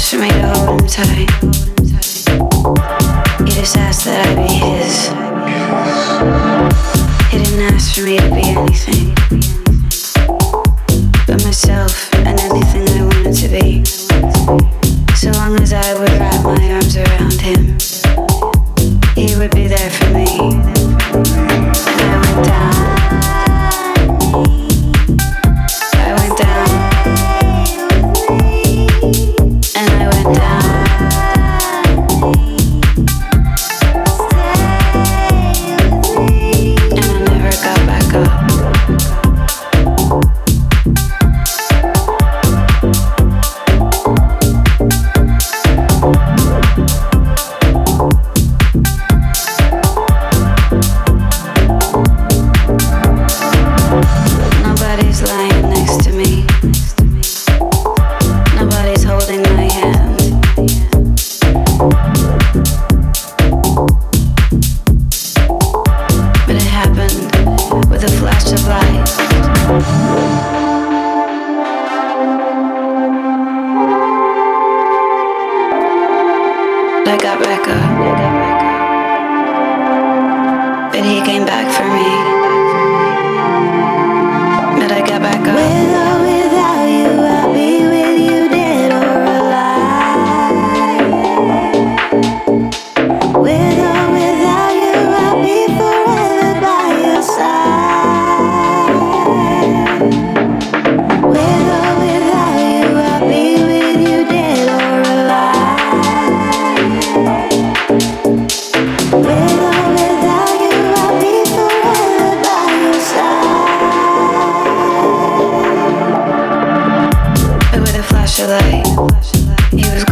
asked for me to hold him tight. He just asked that I be his. He didn't ask for me to be anything but myself and anything I wanted to be. So long as I would wrap my arms around him, he would be there for me. And I went down. I went down. And I went down. And I never got back up. Nobody's lying next to me. Nobody's holding my hand. But it happened with a flash of light. I got back up. But he came back for me. But I got back up. With or without you, I'll be with you, dead or alive. With or without you, I'll be forever by your side. With or without you, I'll be with you, dead or alive. With or without you, I'll be forever by your side. But with a flash of light, he was